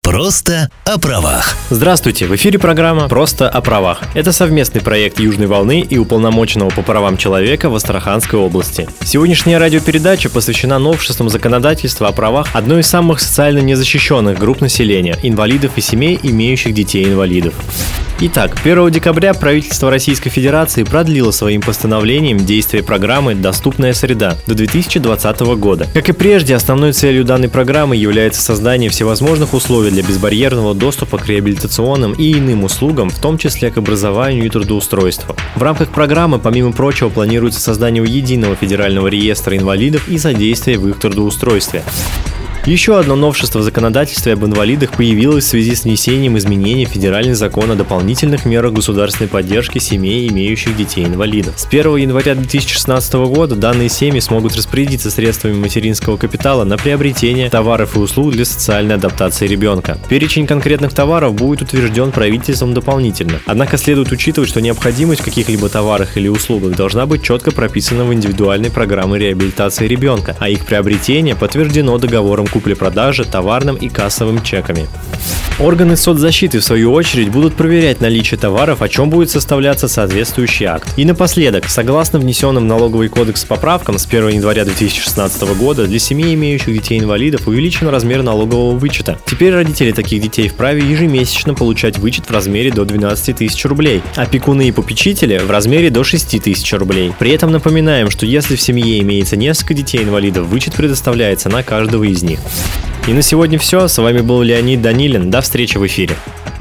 Просто о правах. Здравствуйте, в эфире программа «Просто о правах». Это совместный проект «Южной волны» и Уполномоченного по правам человека в Астраханской области. Сегодняшняя радиопередача посвящена новшествам законодательства о правах одной из самых социально незащищенных групп населения – инвалидов и семей, имеющих детей-инвалидов. Итак, 1 декабря правительство Российской Федерации продлило своим постановлением действие программы «Доступная среда» до 2020 года. Как и прежде, основной целью данной программы является создание всевозможных условий для безбарьерного доступа к реабилитационным и иным услугам, в том числе к образованию и трудоустройству. В рамках программы, помимо прочего, планируется создание единого федерального реестра инвалидов и содействие в их трудоустройстве. Еще одно новшество в законодательстве об инвалидах появилось в связи с внесением изменений в федеральный закон о дополнительных мерах государственной поддержки семей, имеющих детей-инвалидов. С 1 января 2016 года данные семьи смогут распорядиться средствами материнского капитала на приобретение товаров и услуг для социальной адаптации ребенка. Перечень конкретных товаров будет утвержден правительством дополнительно. Однако следует учитывать, что необходимость в каких-либо товарах или услугах должна быть четко прописана в индивидуальной программе реабилитации ребенка, а их приобретение подтверждено договором купли-продажи, товарным и кассовым чеками. Органы соцзащиты, в свою очередь, будут проверять наличие товаров, о чем будет составляться соответствующий акт. И напоследок, согласно внесенным в налоговый кодекс поправкам, с 1 января 2016 года для семей, имеющих детей-инвалидов, увеличен размер налогового вычета. Теперь родители таких детей вправе ежемесячно получать вычет в размере до 12 тысяч рублей, а опекуны и попечители в размере до 6 тысяч рублей. При этом напоминаем, что если в семье имеется несколько детей-инвалидов, вычет предоставляется на каждого из них. И на сегодня все. С вами был Леонид Данилин. До встречи в эфире.